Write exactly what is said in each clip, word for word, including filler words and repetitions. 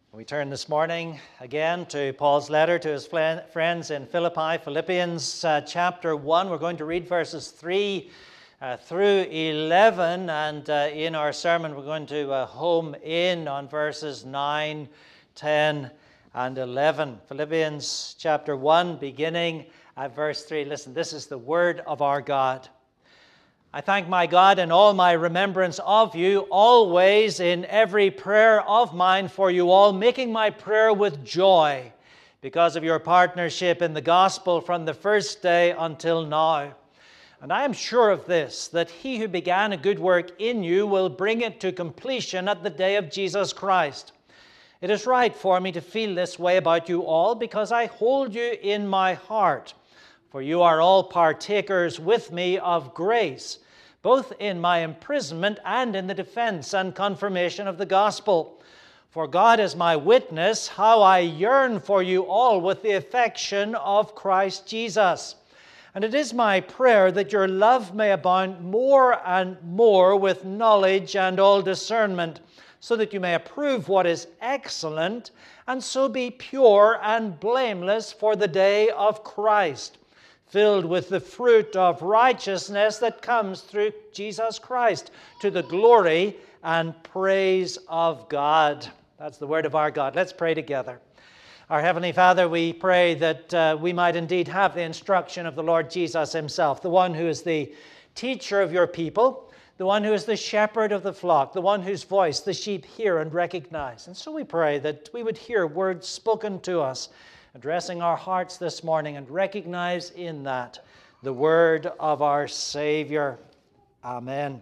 We turn this morning again to Paul's letter to his friends in Philippi, Philippians uh, chapter one. We're going to read verses three uh, through eleven, and uh, in our sermon we're going to uh, home in on verses nine, ten, and eleven. Philippians chapter one, beginning at verse three. Listen, this is the word of our God. I thank my God in all my remembrance of you, always in every prayer of mine for you all, making my prayer with joy because of your partnership in the gospel from the first day until now. And I am sure of this, that he who began a good work in you will bring it to completion at the day of Jesus Christ. It is right for me to feel this way about you all, because I hold you in my heart. For you are all partakers with me of grace, both in my imprisonment and in the defense and confirmation of the gospel. For God is my witness, how I yearn for you all with the affection of Christ Jesus. And it is my prayer that your love may abound more and more with knowledge and all discernment, so that you may approve what is excellent, and so be pure and blameless for the day of Christ, filled with the fruit of righteousness that comes through Jesus Christ, to the glory and praise of God. That's the word of our God. Let's pray together. Our Heavenly Father, we pray that uh, we might indeed have the instruction of the Lord Jesus himself, the one who is the teacher of your people, the one who is the shepherd of the flock, the one whose voice the sheep hear and recognize. And so we pray that we would hear words spoken to us, addressing our hearts this morning, and recognize in that the word of our Savior. Amen.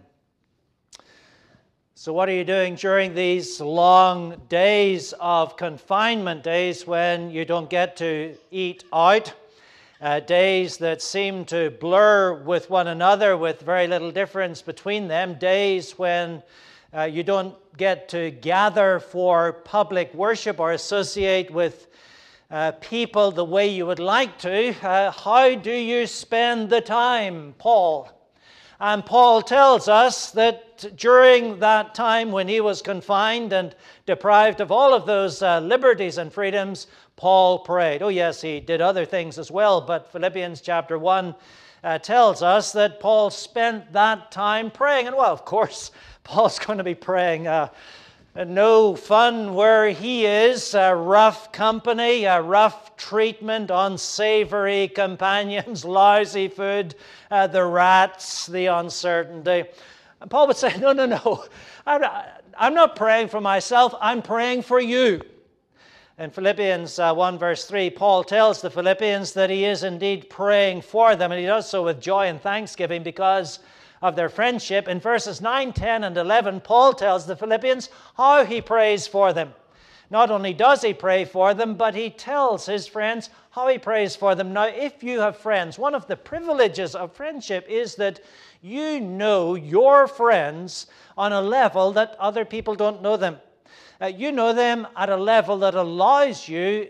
So what are you doing during these long days of confinement, days when you don't get to eat out, uh, days that seem to blur with one another with very little difference between them, days when uh, you don't get to gather for public worship or associate with Uh, people the way you would like to? Uh, how do you spend the time, Paul? And Paul tells us that during that time when he was confined and deprived of all of those uh, liberties and freedoms, Paul prayed. Oh yes, he did other things as well, but Philippians chapter one uh, tells us that Paul spent that time praying. And well, of course, Paul's going to be praying uh, no fun where he is, uh, rough company, uh, rough treatment, unsavory companions, lousy food, uh, the rats, the uncertainty. And Paul would say, no, no, no, I'm not, I'm not praying for myself, I'm praying for you. In Philippians uh, one verse three, Paul tells the Philippians that he is indeed praying for them, and he does so with joy and thanksgiving because of their friendship. In verses nine, ten, and eleven, Paul tells the Philippians how he prays for them. Not only does he pray for them, but he tells his friends how he prays for them. Now, if you have friends, one of the privileges of friendship is that you know your friends on a level that other people don't know them. Uh, you know them at a level that allows you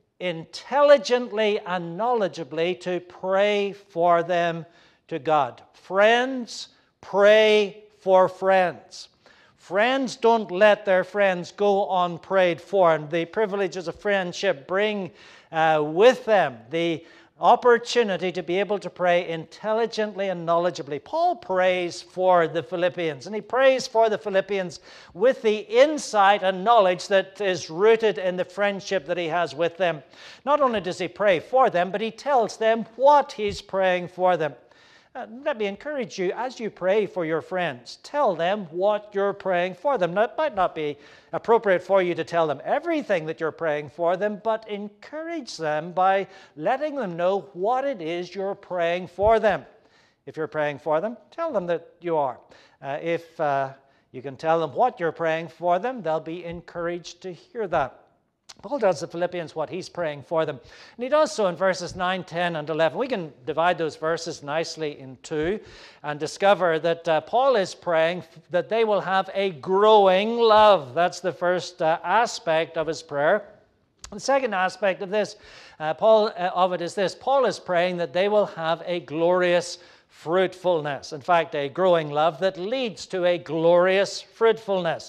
intelligently and knowledgeably to pray for them to God. Friends pray for friends. Friends don't let their friends go unprayed for, and the privileges of friendship bring uh, with them the opportunity to be able to pray intelligently and knowledgeably. Paul prays for the Philippians, and he prays for the Philippians with the insight and knowledge that is rooted in the friendship that he has with them. Not only does he pray for them, but he tells them what he's praying for them. Uh, let me encourage you, as you pray for your friends, tell them what you're praying for them. Now, it might not be appropriate for you to tell them everything that you're praying for them, but encourage them by letting them know what it is you're praying for them. If you're praying for them, tell them that you are. Uh, if uh, you can tell them what you're praying for them, they'll be encouraged to hear that. Paul tells the Philippians what he's praying for them. And he does so in verses nine, ten, and eleven. We can divide those verses nicely in two and discover that uh, Paul is praying that they will have a growing love. That's the first uh, aspect of his prayer. The second aspect of this, uh, Paul uh, of it is this. Paul is praying that they will have a glorious fruitfulness. In fact, a growing love that leads to a glorious fruitfulness.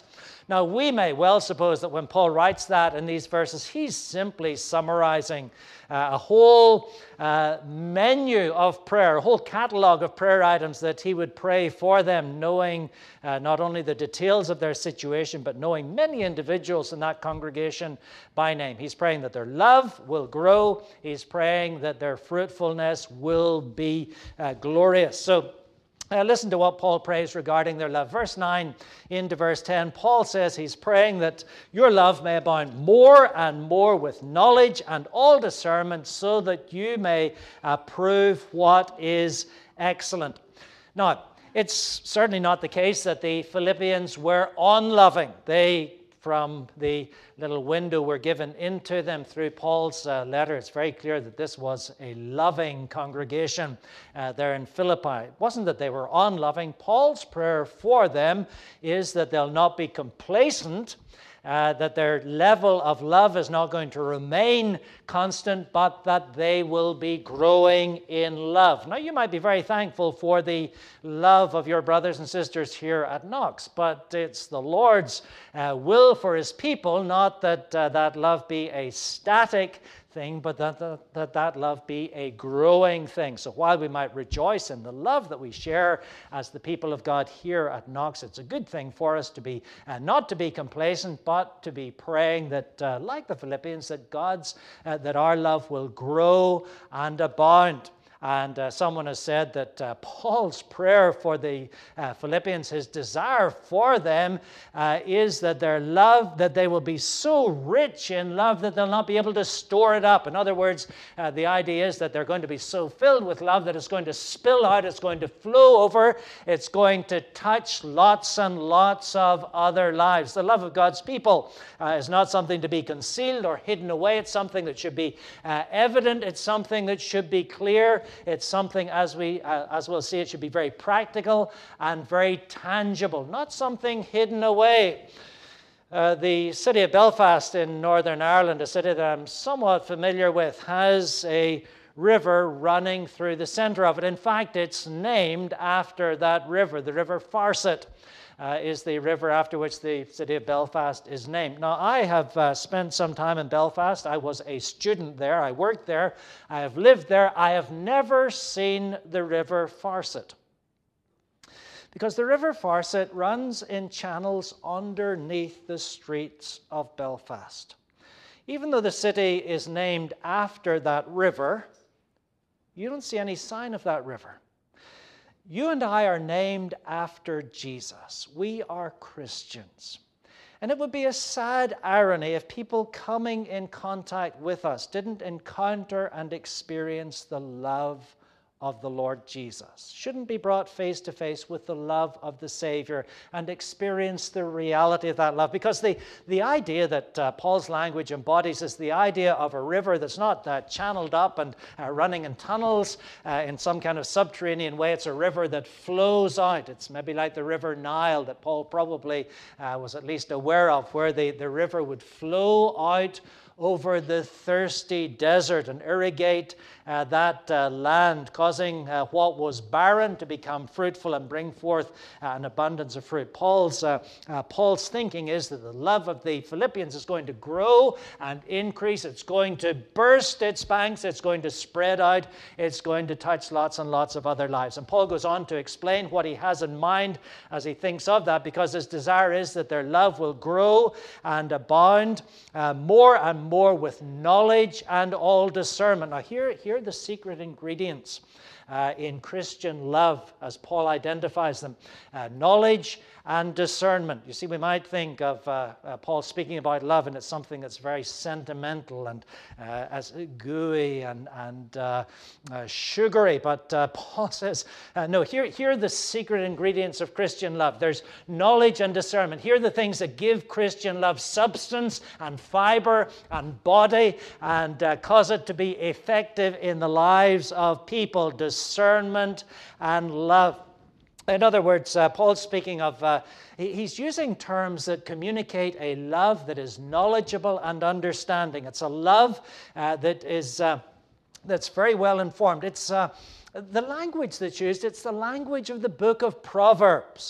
Now, we may well suppose that when Paul writes that in these verses, he's simply summarizing uh, a whole uh, menu of prayer, a whole catalog of prayer items that he would pray for them, knowing uh, not only the details of their situation, but knowing many individuals in that congregation by name. He's praying that their love will grow. He's praying that their fruitfulness will be uh, glorious. So, Uh, listen to what Paul prays regarding their love. Verse nine into verse ten, Paul says he's praying that your love may abound more and more with knowledge and all discernment, so that you may uh, prove what is excellent. Now, it's certainly not the case that the Philippians were unloving. They, from the little window we're given into them through Paul's uh, letter, it's very clear that this was a loving congregation uh, there in Philippi. It wasn't that they were unloving. Paul's prayer for them is that they'll not be complacent, uh, that their level of love is not going to remain constant, but that they will be growing in love. Now, you might be very thankful for the love of your brothers and sisters here at Knox, but it's the Lord's uh, will for his people, not that uh, that love be a static thing, but that, that that that love be a growing thing. So while we might rejoice in the love that we share as the people of God here at Knox, it's a good thing for us to be uh, not to be complacent, but to be praying that, uh, like the Philippians, that God's uh, that our love will grow and abound. And uh, someone has said that uh, Paul's prayer for the uh, Philippians, his desire for them uh, is that their love, that they will be so rich in love that they'll not be able to store it up. In other words, uh, the idea is that they're going to be so filled with love that it's going to spill out, it's going to flow over, it's going to touch lots and lots of other lives. The love of God's people uh, is not something to be concealed or hidden away. It's something that should be uh, evident. It's something that should be clear. It's something, as we uh, as we'll see, it should be very practical and very tangible, not something hidden away. Uh, the city of Belfast in Northern Ireland, a city that I'm somewhat familiar with, has a river running through the center of it. In fact, it's named after that river, the River Farset. Uh, is the river after which the city of Belfast is named. Now, I have uh, spent some time in Belfast. I was a student there. I worked there. I have lived there. I have never seen the River Farset, because the River Farset runs in channels underneath the streets of Belfast. Even though the city is named after that river, you don't see any sign of that river. You and I are named after Jesus. We are Christians. And it would be a sad irony if people coming in contact with us didn't encounter and experience the love of the Lord Jesus, shouldn't be brought face to face with the love of the Savior and experience the reality of that love. Because the, the idea that uh, Paul's language embodies is the idea of a river that's not uh, channeled up and uh, running in tunnels uh, in some kind of subterranean way. It's a river that flows out. It's maybe like the River Nile that Paul probably uh, was at least aware of, where the, the river would flow out over the thirsty desert and irrigate uh, that uh, land, causing uh, what was barren to become fruitful and bring forth uh, an abundance of fruit. Paul's, uh, uh, Paul's thinking is that the love of the Philippians is going to grow and increase. It's going to burst its banks. It's going to spread out. It's going to touch lots and lots of other lives. And Paul goes on to explain what he has in mind as he thinks of that, because his desire is that their love will grow and abound uh, more and more more with knowledge and all discernment. Now, here, here are the secret ingredients uh, in Christian love, as Paul identifies them. Uh, knowledge and discernment. You see, we might think of uh, uh, Paul speaking about love, and it's something that's very sentimental and uh, as gooey and, and uh, uh, sugary. But uh, Paul says, uh, no, here, here are the secret ingredients of Christian love. There's knowledge and discernment. Here are the things that give Christian love substance and fiber and body and uh, cause it to be effective in the lives of people. Discernment and love. In other words, uh, Paul's speaking of, uh, he, he's using terms that communicate a love that is knowledgeable and understanding. It's a love uh, that is uh, that's very well informed. It's uh, the language that's used, it's the language of the book of Proverbs.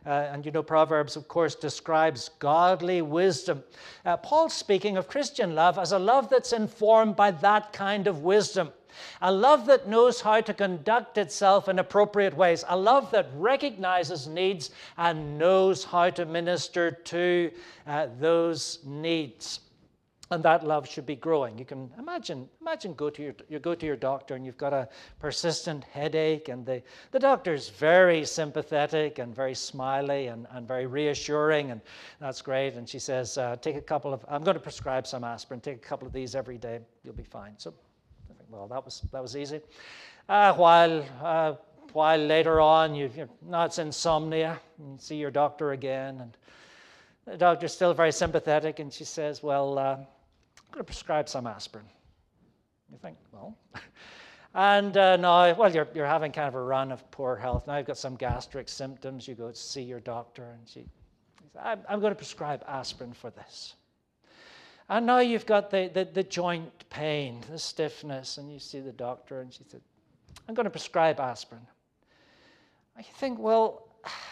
Uh, and you know, Proverbs, of course, describes godly wisdom. Uh, Paul's speaking of Christian love as a love that's informed by that kind of wisdom. A love that knows how to conduct itself in appropriate ways. A love that recognizes needs and knows how to minister to uh, those needs. And that love should be growing. You can imagine, imagine go to your, you go to your doctor and you've got a persistent headache, and the, the doctor's very sympathetic and very smiley and, and very reassuring, and that's great. And she says, uh, take a couple of, I'm going to prescribe some aspirin, take a couple of these every day, you'll be fine. So I think, well, that was, that was easy. Uh, while, uh, while later on, you, you now it's insomnia, you see your doctor again, and the doctor's still very sympathetic, and she says, well, uh, I'm going to prescribe some aspirin. You think, well, and uh, now, well, you're, you're having kind of a run of poor health. Now you've got some gastric symptoms. You go to see your doctor, and she says, I'm, I'm going to prescribe aspirin for this. And now you've got the, the, the joint pain, the stiffness, and you see the doctor, and she said, I'm going to prescribe aspirin. And you think, well,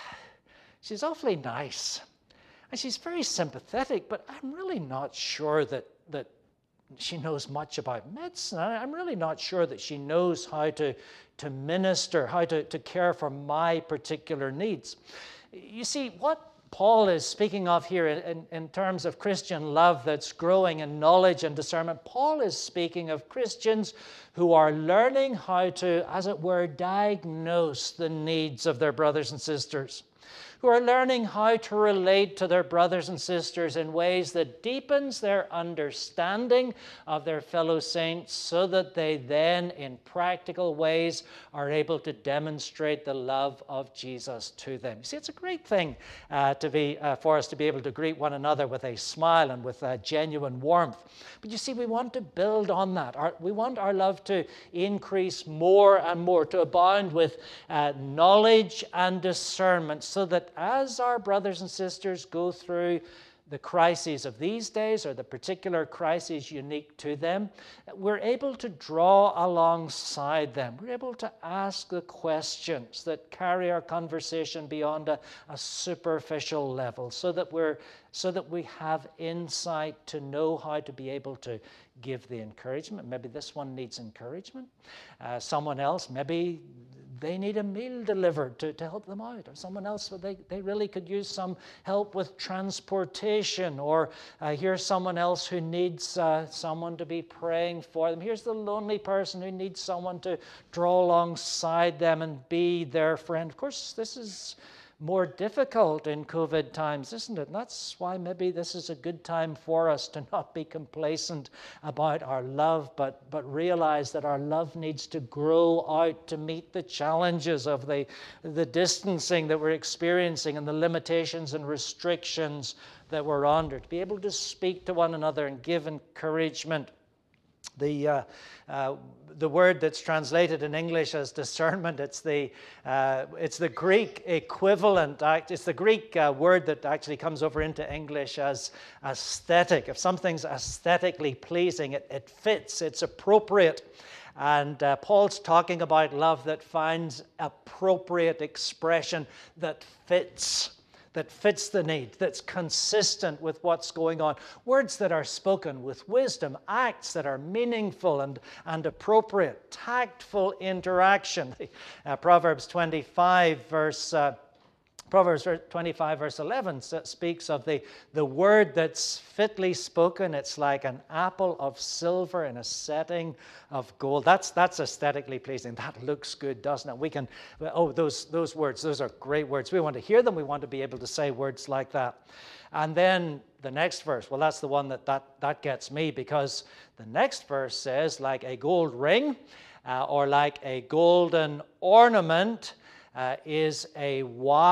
she's awfully nice. And she's very sympathetic, but I'm really not sure that, that she knows much about medicine. I'm really not sure that she knows how to, to minister, how to, to care for my particular needs. You see, what Paul is speaking of here in, in terms of Christian love that's growing in knowledge and discernment, Paul is speaking of Christians who are learning how to, as it were, diagnose the needs of their brothers and sisters, who are learning how to relate to their brothers and sisters in ways that deepens their understanding of their fellow saints, so that they then, in practical ways, are able to demonstrate the love of Jesus to them. You see, it's a great thing uh, to be uh, for us to be able to greet one another with a smile and with a genuine warmth. But you see, we want to build on that. Our, we want our love to increase more and more, to abound with uh, knowledge and discernment, so that as our brothers and sisters go through the crises of these days, or the particular crises unique to them, we're able to draw alongside them. We're able to ask the questions that carry our conversation beyond a, a superficial level, so that we're so that we have insight to know how to be able to give the encouragement. Maybe this one needs encouragement. Uh, someone else, maybe they need a meal delivered to, to help them out. Or someone else, they, they really could use some help with transportation. Or uh, here's someone else who needs uh, someone to be praying for them. Here's the lonely person who needs someone to draw alongside them and be their friend. Of course, this is more difficult in COVID times, isn't it? And that's why maybe this is a good time for us to not be complacent about our love, but, but realize that our love needs to grow out to meet the challenges of the, the distancing that we're experiencing and the limitations and restrictions that we're under, to be able to speak to one another and give encouragement. The, uh, uh, the word that's translated in English as discernment, it's the, uh, it's the Greek equivalent, it's the Greek uh, word that actually comes over into English as aesthetic. If something's aesthetically pleasing, it, it fits, it's appropriate. And uh, Paul's talking about love that finds appropriate expression, that fits. that fits the need, that's consistent with what's going on. Words that are spoken with wisdom, acts that are meaningful and, and appropriate, tactful interaction. Uh, Proverbs twenty-five, verse uh, Proverbs twenty-five, verse eleven speaks of the, the word that's fitly spoken. It's like an apple of silver in a setting of gold. That's, that's aesthetically pleasing. That looks good, doesn't it? We can, oh, those, those words, those are great words. We want to hear them. We want to be able to say words like that. And then the next verse, well, that's the one that, that, that gets me, because the next verse says, like a gold ring uh, or like a golden ornament, Uh, is a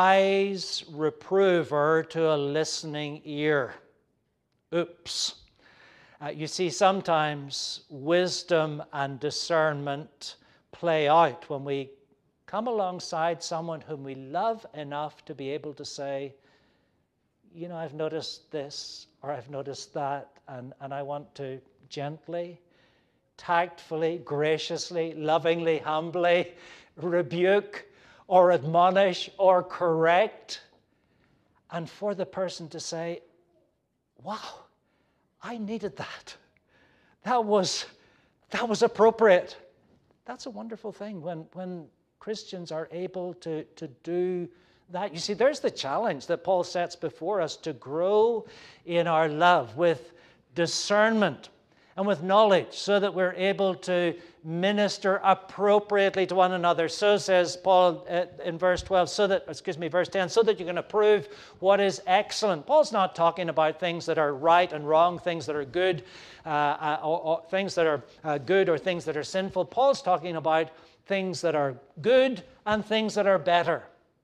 wise reprover to a listening ear. Oops. Uh, you see, sometimes wisdom and discernment play out when we come alongside someone whom we love enough to be able to say, you know, I've noticed this or I've noticed that, and, and I want to gently, tactfully, graciously, lovingly, humbly rebuke or admonish or correct and for the person to say, wow, I needed that. That was, that was appropriate. That's a wonderful thing when, when Christians are able to, to do that. You see, there's the challenge that Paul sets before us, to grow in our love with discernment and with knowledge, so that we're able to minister appropriately to one another. So says Paul uh, in verse twelve, so that, excuse me, verse ten, so that you can approve what is excellent. Paul's not talking about things that are right and wrong, things that are good, uh, uh, or, or things that are uh, good or things that are sinful. Paul's talking about things that are good and things that are better.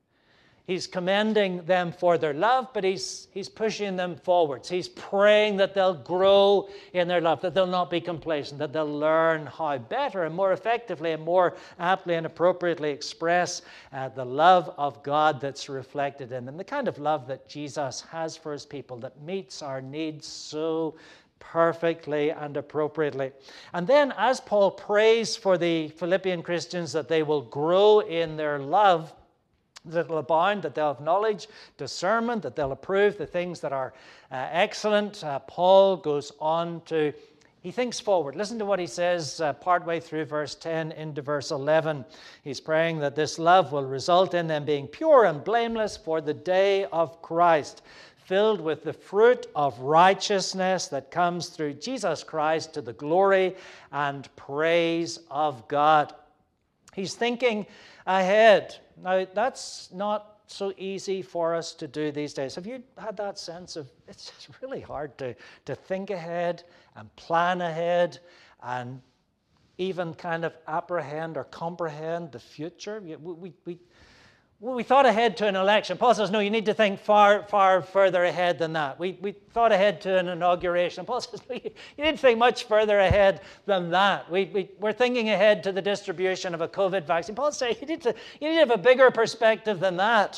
He's commending them for their love, but he's, he's pushing them forwards. He's praying that they'll grow in their love, that they'll not be complacent, that they'll learn how better and more effectively and more aptly and appropriately express uh, the love of God that's reflected in them, the kind of love that Jesus has for his people that meets our needs so perfectly and appropriately. And then as Paul prays for the Philippian Christians that they will grow in their love, that they'll abound, that they'll have knowledge, discernment, that they'll approve the things that are uh, excellent, uh, Paul goes on to, he thinks forward. Listen to what he says uh, partway through verse ten into verse eleven. He's praying that this love will result in them being pure and blameless for the day of Christ, filled with the fruit of righteousness that comes through Jesus Christ to the glory and praise of God. He's thinking ahead. Now, that's not so easy for us to do these days. Have you had that sense of, it's just really hard to, to think ahead and plan ahead and even kind of apprehend or comprehend the future? We, we, we, we thought ahead to an election. Paul says, no, you need to think far, far further ahead than that. We, we thought ahead to an inauguration. Paul says, no, you, you need to think much further ahead than that. We, we, we're thinking ahead to the distribution of a COVID vaccine. Paul says, you need to, you need to have a bigger perspective than that.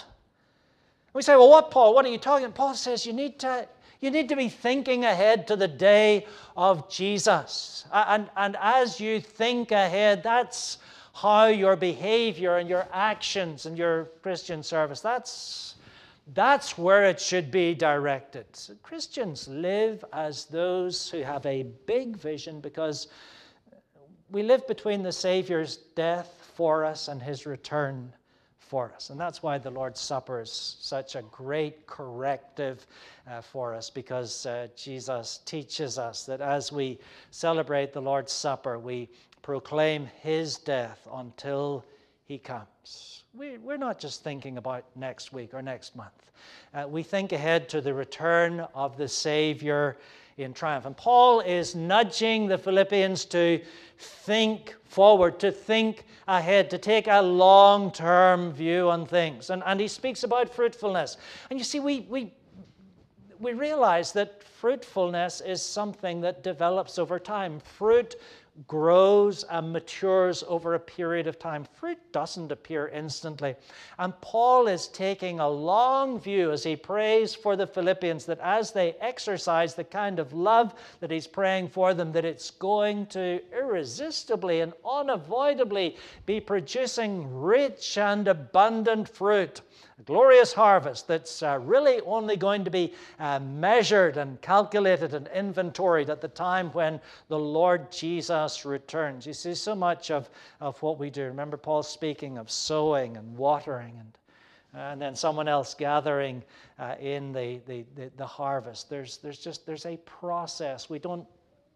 We say, well, what, Paul? What are you talking about? Paul says, you need to, you need to be thinking ahead to the day of Jesus. And, and as you think ahead, that's how your behavior and your actions and your Christian service, that's, that's where it should be directed. So Christians live as those who have a big vision, because we live between the Savior's death for us and his return for us. And that's why the Lord's Supper is such a great corrective uh, for us, because uh, Jesus teaches us that as we celebrate the Lord's Supper, we proclaim his death until he comes. We, we're not just thinking about next week or next month. Uh, we think ahead to the return of the Savior in triumph. And Paul is nudging the Philippians to think forward, to think ahead, to take a long-term view on things. And, and he speaks about fruitfulness. And you see, we, we, we realize that fruitfulness is something that develops over time. Fruit grows and matures over a period of time. Fruit doesn't appear instantly. And Paul is taking a long view as he prays for the Philippians, that as they exercise the kind of love that he's praying for them, that it's going to irresistibly and unavoidably be producing rich and abundant fruit. A glorious harvest that's uh, really only going to be uh, measured and calculated and inventoried at the time when the Lord Jesus returns. You see, so much of, of what we do. Remember Paul speaking of sowing and watering and and then someone else gathering uh, in the, the, the, the harvest. There's, there's just, there's a process. We don't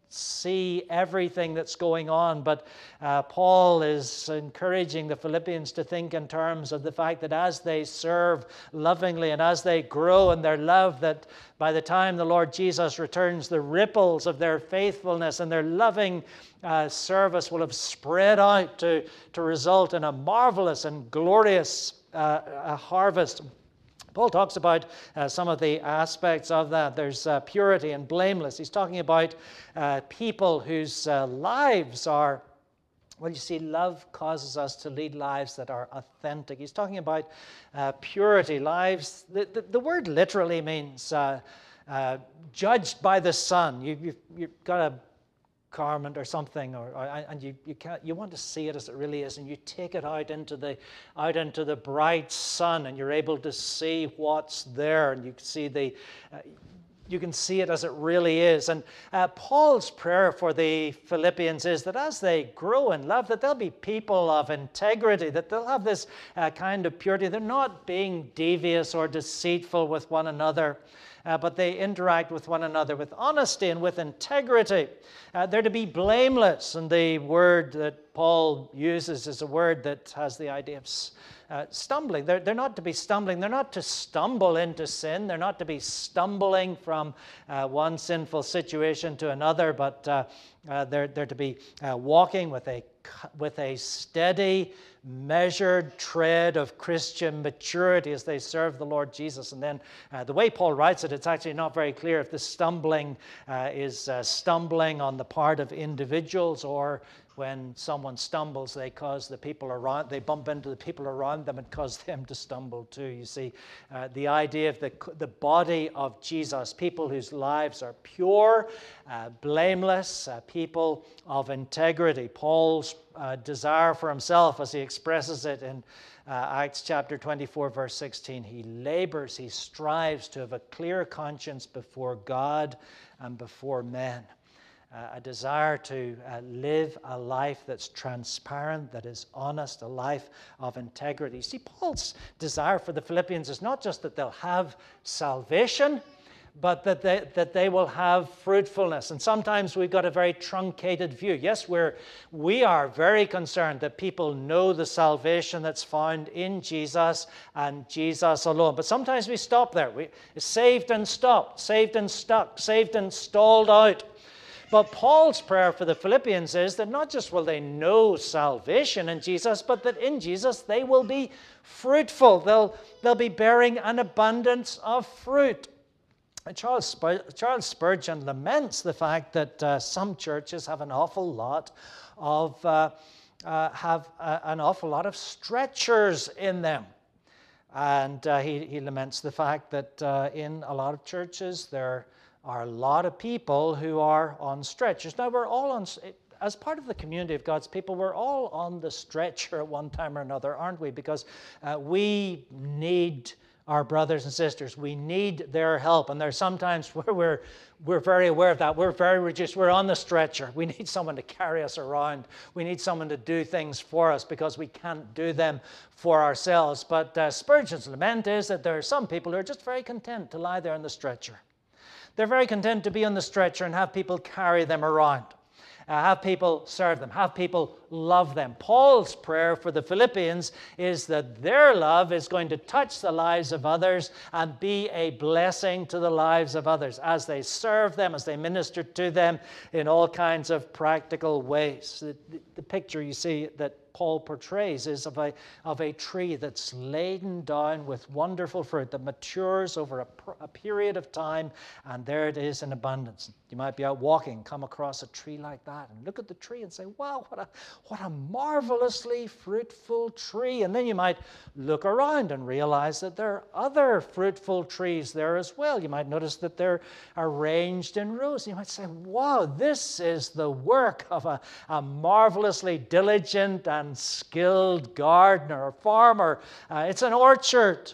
see everything that's going on, but uh, Paul is encouraging the Philippians to think in terms of the fact that as they serve lovingly and as they grow in their love, that by the time the Lord Jesus returns, the ripples of their faithfulness and their loving uh, service will have spread out to, to result in a marvelous and glorious uh, a harvest. Paul talks about uh, some of the aspects of that. There's uh, purity and blameless. He's talking about uh, people whose uh, lives are, well, you see, love causes us to lead lives that are authentic. He's talking about uh, purity, lives. The, the, the word literally means uh, uh, judged by the sun. You, you've, you've got a garment or something, or, or and you you can't you want to see it as it really is, and you take it out into the out into the bright sun, and you're able to see what's there, and you can see the uh, you can see it as it really is. And uh, Paul's prayer for the Philippians is that as they grow in love, that they'll be people of integrity, that they'll have this uh, kind of purity. They're not being devious or deceitful with one another. Uh, but they interact with one another with honesty and with integrity. Uh, they're to be blameless, and the word that Paul uses is a word that has the idea of uh, stumbling. They're, they're not to be stumbling. They're not to stumble into sin. They're not to be stumbling from uh, one sinful situation to another, but uh, uh, they're, they're to be uh, walking with a with a steady, measured tread of Christian maturity as they serve the Lord Jesus. And then uh, the way Paul writes it, it's actually not very clear if the stumbling uh, is uh, stumbling on the part of individuals, or when someone stumbles, they cause the people around, they bump into the people around them and cause them to stumble too. You see, uh, the idea of the, the body of Jesus, people whose lives are pure, uh, blameless, uh, people of integrity. Paul's uh, desire for himself, as he expresses it in uh, Acts chapter twenty-four, verse sixteen, he labors, he strives to have a clear conscience before God and before men. Uh, a desire to uh, live a life that's transparent, that is honest, a life of integrity. See, Paul's desire for the Philippians is not just that they'll have salvation, but that they, that they will have fruitfulness. And sometimes we've got a very truncated view. Yes, we're, we are very concerned that people know the salvation that's found in Jesus and Jesus alone. But sometimes we stop there. We saved and stopped, saved and stuck, saved and stalled out. But Paul's prayer for the Philippians is that not just will they know salvation in Jesus, but that in Jesus they will be fruitful. They'll, they'll be bearing an abundance of fruit. Charles, Spur- Charles Spurgeon laments the fact that uh, some churches have an awful lot of uh, uh, have uh, an awful lot of stretchers in them. And uh, he, he laments the fact that uh, in a lot of churches there are a lot of people who are on stretchers. Now, we're all on, as part of the community of God's people, we're all on the stretcher at one time or another, aren't we? Because uh, we need our brothers and sisters. We need their help. And there's sometimes where we're, we're very aware of that. We're very reduced. We're on the stretcher. We need someone to carry us around. We need someone to do things for us because we can't do them for ourselves. But uh, Spurgeon's lament is that there are some people who are just very content to lie there on the stretcher. They're very content to be on the stretcher and have people carry them around, uh, have people serve them, have people love them. Paul's prayer for the Philippians is that their love is going to touch the lives of others and be a blessing to the lives of others as they serve them, as they minister to them in all kinds of practical ways. The, the, the picture you see that Paul portrays is of a, of a tree that's laden down with wonderful fruit that matures over a, a period of time, and there it is in abundance. You might be out walking, come across a tree like that, and look at the tree and say, wow, what a, what a marvelously fruitful tree. And then you might look around and realize that there are other fruitful trees there as well. You might notice that they're arranged in rows. You might say, wow, this is the work of a, a marvelously diligent and skilled gardener or farmer. Uh, it's an orchard.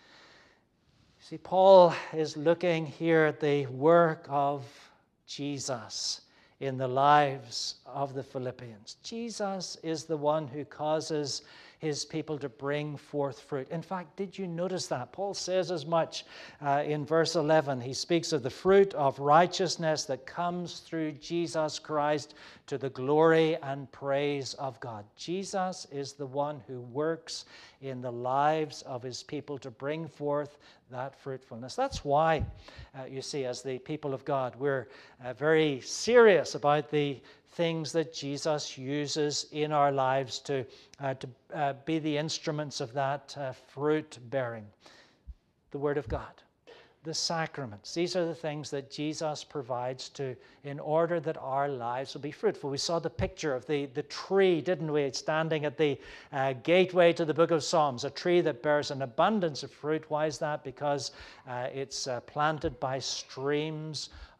See, Paul is looking here at the work of Jesus in the lives of the Philippians. Jesus is the one who causes his people to bring forth fruit. In fact, did you notice that? Paul says as much uh, in verse eleven. He speaks of the fruit of righteousness that comes through Jesus Christ to the glory and praise of God. Jesus is the one who works in the lives of his people to bring forth that fruitfulness. That's why, uh, you see, as the people of God, we're uh, very serious about the things that Jesus uses in our lives to, uh, to uh, be the instruments of that uh, fruit bearing. The Word of God, the sacraments. These are the things that Jesus provides to, in order that our lives will be fruitful. We saw the picture of the, the tree, didn't we, standing at the uh, gateway to the book of Psalms, a tree that bears an abundance of fruit. Why is that? Because uh, it's uh, planted by streams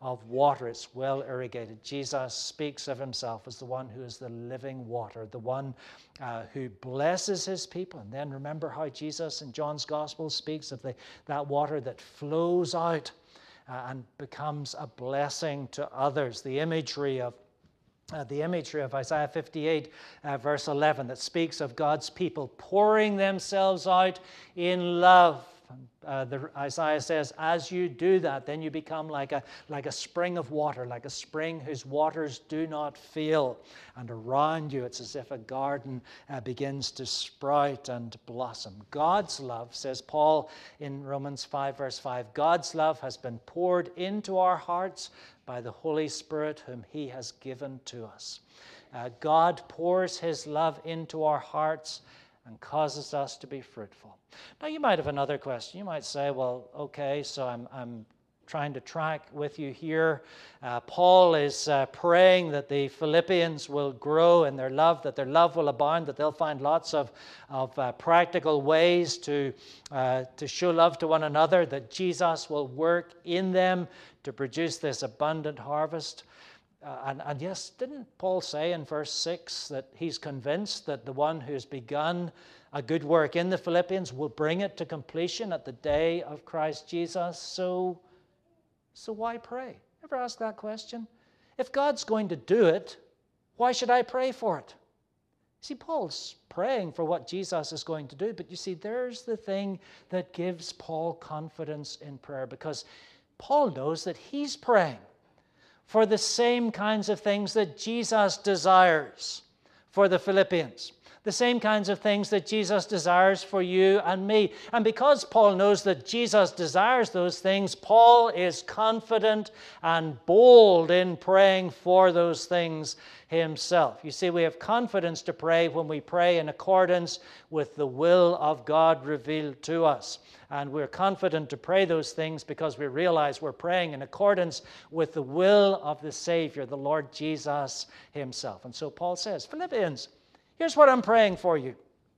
of water. It's well irrigated. Jesus speaks of himself as the one who is the living water, the one uh, who blesses his people. And then remember how Jesus in John's Gospel speaks of the, that water that flows out uh, and becomes a blessing to others. The imagery of Uh, the imagery of Isaiah fifty-eight, uh, verse eleven, that speaks of God's people pouring themselves out in love. Uh, the, Isaiah says, as you do that, then you become like a, like a spring of water, like a spring whose waters do not fail. And around you, it's as if a garden uh, begins to sprout and blossom. God's love, says Paul in Romans five, verse five, God's love has been poured into our hearts by the Holy Spirit whom he has given to us. Uh, God pours his love into our hearts and causes us to be fruitful. Now, you might have another question. You might say, well, okay, so I'm, I'm trying to track with you here. Uh, Paul is uh, praying that the Philippians will grow in their love, that their love will abound, that they'll find lots of, of uh, practical ways to, uh, to show love to one another, that Jesus will work in them to produce this abundant harvest. Uh, and, and yes, didn't Paul say in verse six that he's convinced that the one who's begun a good work in the Philippians will bring it to completion at the day of Christ Jesus? So, so why pray? Ever ask that question? If God's going to do it, why should I pray for it? See, Paul's praying for what Jesus is going to do, but you see, there's the thing that gives Paul confidence in prayer, because Paul knows that he's praying for the same kinds of things that Jesus desires for the Philippians, the same kinds of things that Jesus desires for you and me. And because Paul knows that Jesus desires those things, Paul is confident and bold in praying for those things himself. You see, we have confidence to pray when we pray in accordance with the will of God revealed to us. And we're confident to pray those things because we realize we're praying in accordance with the will of the Savior, the Lord Jesus himself. And so Paul says, Philippians, here's what I'm praying for you.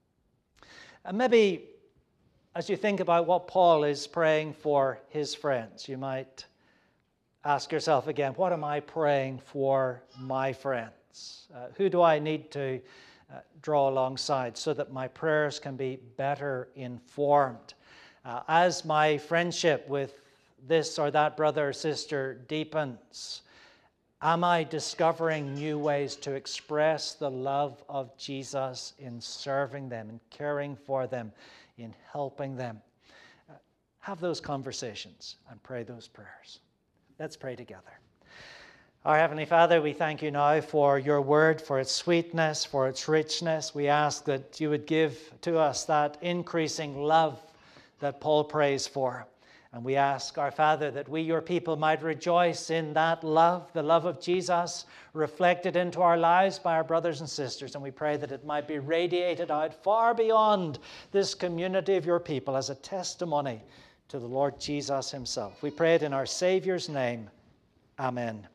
And maybe as you think about what Paul is praying for his friends, you might ask yourself again, what am I praying for my friends? Uh, who do I need to uh, draw alongside so that my prayers can be better informed? Uh, as my friendship with this or that brother or sister deepens, am I discovering new ways to express the love of Jesus in serving them, in caring for them, in helping them? Uh, have those conversations and pray those prayers. Let's pray together. Our Heavenly Father, we thank you now for your word, for its sweetness, for its richness. We ask that you would give to us that increasing love that Paul prays for. And we ask, our Father, that we, your people, might rejoice in that love, the love of Jesus, reflected into our lives by our brothers and sisters. And we pray that it might be radiated out far beyond this community of your people as a testimony to the Lord Jesus himself. We pray it in our Savior's name. Amen.